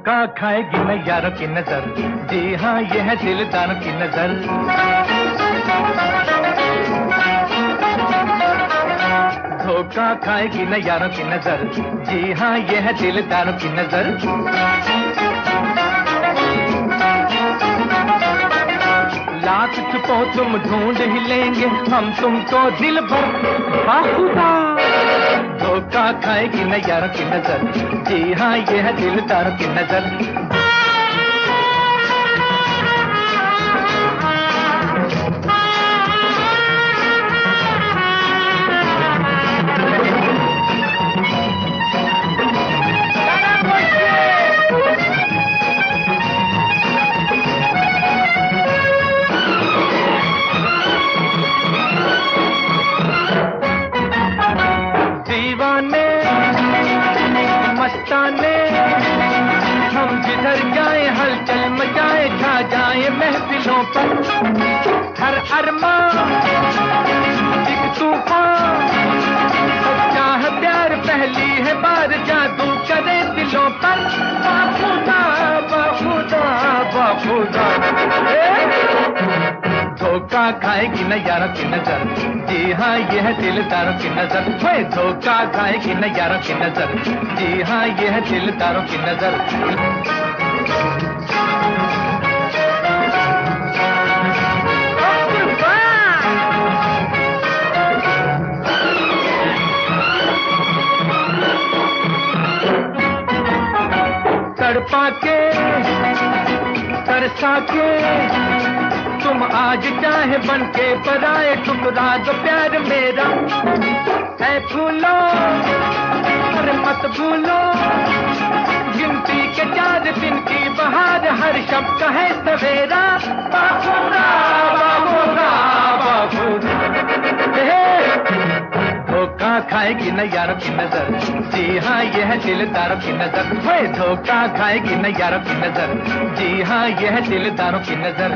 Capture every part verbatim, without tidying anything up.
धोखा खाएगी न यारों की नजर, जी हाँ ये है दिलदारों की नजर। धोखा खाएगी न यारों की नजर, जी हाँ ये है दिलदारों की नजर। लाख छुपो तुम ढूंढ ही लेंगे हम तुमको दिल भर, बाखुदा। धोखा खाएगी न यारों की नजर, जी हाँ ये है दिलदारों की नजर। मस्ताने हम जिधर जाए हलचल मचाए, छा जाए महफिलों पर। हर अरमान एक तूफान, सच्चा है प्यार पहली है बार, जादू करे दिलों पर। बाखुदा बाखुदा बाखुदा। धोखा खाएगी न यारों की नजर, जी हाँ ये है दिलदारों की नजर। वे धोखा खाएगी न यारों की नजर, जी हाँ ये है दिलदारों की नजर। तड़पा के तरसा के तुम आज चाहे बन के पराए, ठुकरा दो प्यार मेरा। ऐ फूलो अरे मत भूलो, गिनती के चार दिन की बहार, हर शब्द का है सवेरा। बाखुदा बाखुदा बाखुदा। धोखा खाएगी न यारों की नजर, जी हाँ ये है दिलदारों की नजर। वे धोखा खाएगी न यारों की नजर, जी हाँ ये है दिलदारों की नजर।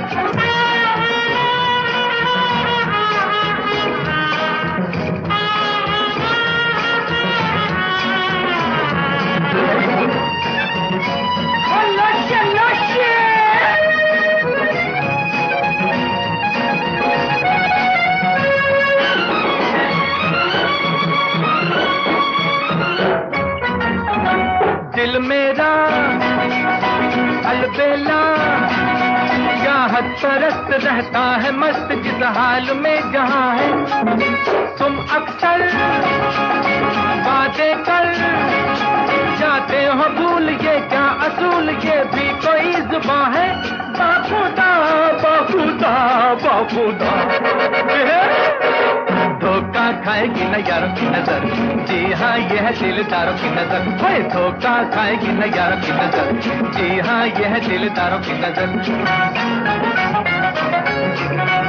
दिल मेरा अलबेला चाहत परस्त रहता है मस्त, जिस हाल में जहाँ है। तुम अक्सर बातें कर जाते हो भूल, ये क्या असूल ये भी कोई जुबां है। बाखुदा बाखुदा बाखुदा। धोखा खाएगी न यारों की नजर, जी हाँ ये है दिलदारों की नजर। वे धोखा खाएगी न यारों की नजर, जी हाँ ये है दिलदारों की नजर।